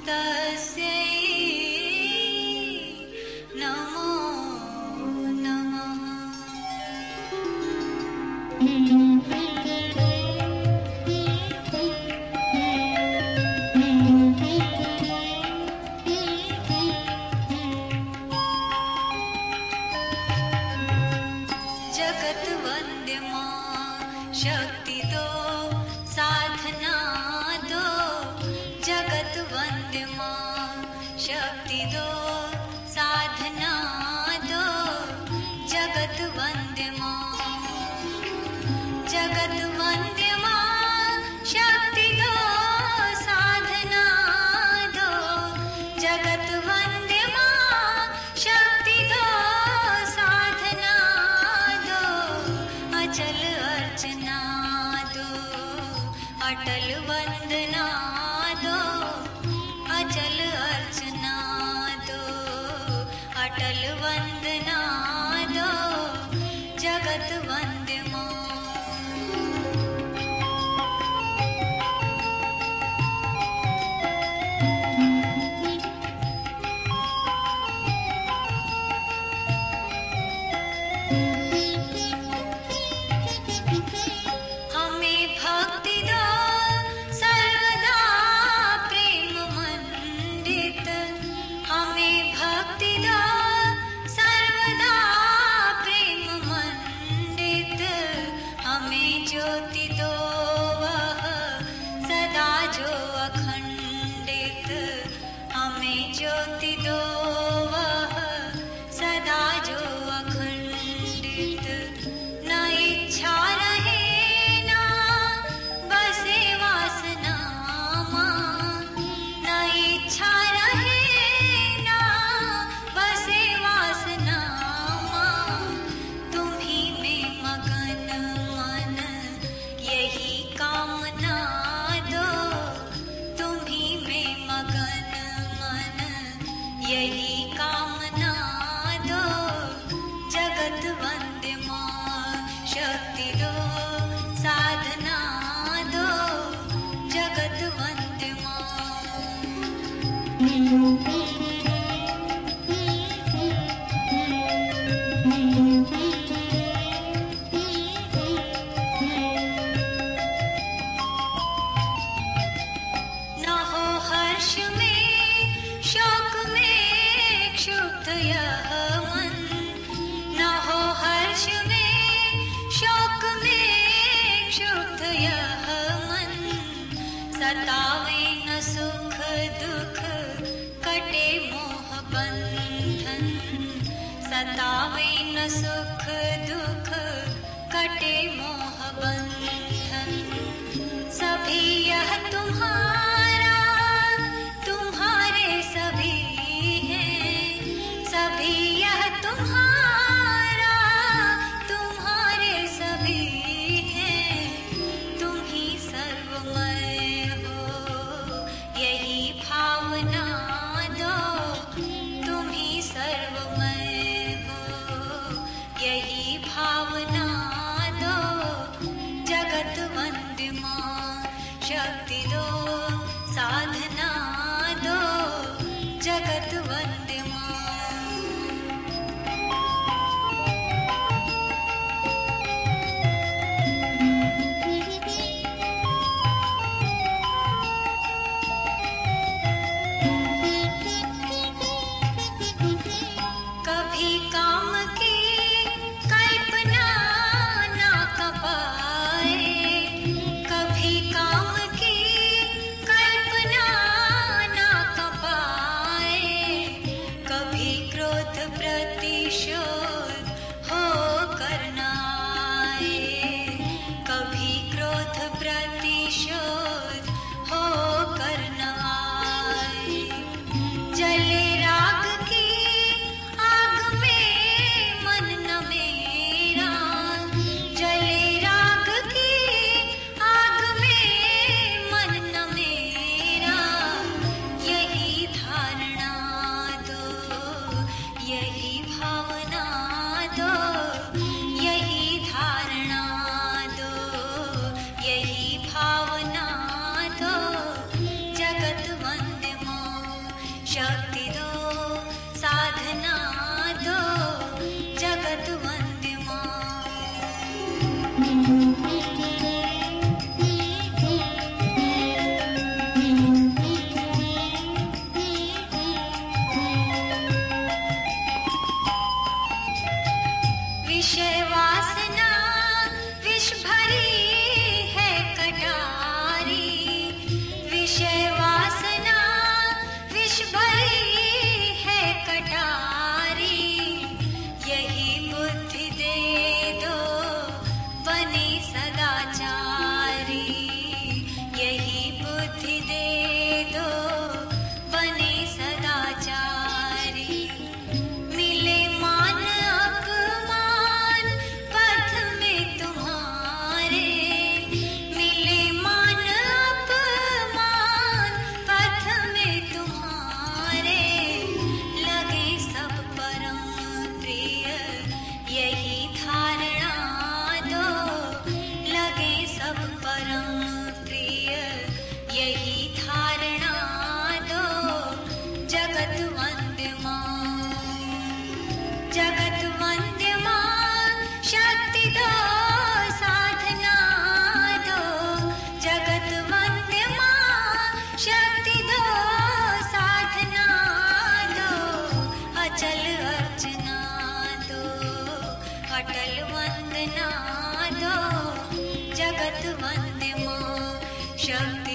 तस्यै नमो नमः। जगत वंद्य मां शक्ति दो साधना दो, जगत वंद्य मां शक्ति दो साधना दो, जगत वंद्य मां, जगत वंद्य मां शक्ति दो साधना दो, जगत वंद्य मां शक्ति दो साधना दो, अचल अर्चना दो अटल वंदना दो, अचल अर्चना दो अटल वंदना दो, जगत वंद्य मां। हमें भक्ति दो सर्वदा प्रेम मंडित, हमें भक्ति दो सर्वदा प्रेम मंडित, हमें ज्योति दो वह सदा जो अखंडित, हमें ज्योति दो वह सदा जो अखंडित, न इच्छा रहे ना बसे वासना मां, न इच्छा रहे ना बसे वासना मां, तुम्ही में मगन मन यही कामना दो, तुम्ही में मगन मन यही कामना दो, जगत वंद्य मां शक्ति दो साधना दो, जगत वंद्य मां। न हो हर्ष में शोक में क्षुब्ध यह मन, न हो हर्ष में शोक में क्षुब्ध यह मन, सतावे न सुख दुख कटे मोह बंधन, सतावे न सुख दुख कटे मोह बंधन, सभी यह तुम्हारा तुम्हारे सभी हैं, सभी यह तुम्हारा तुम्हारे सभी हैं, तुम ही सर्वमय हो यही भावना दो, तुम ही सर्वमय हो यही भावना दो, अटल वंदना दो जगत वंद मां शक्ति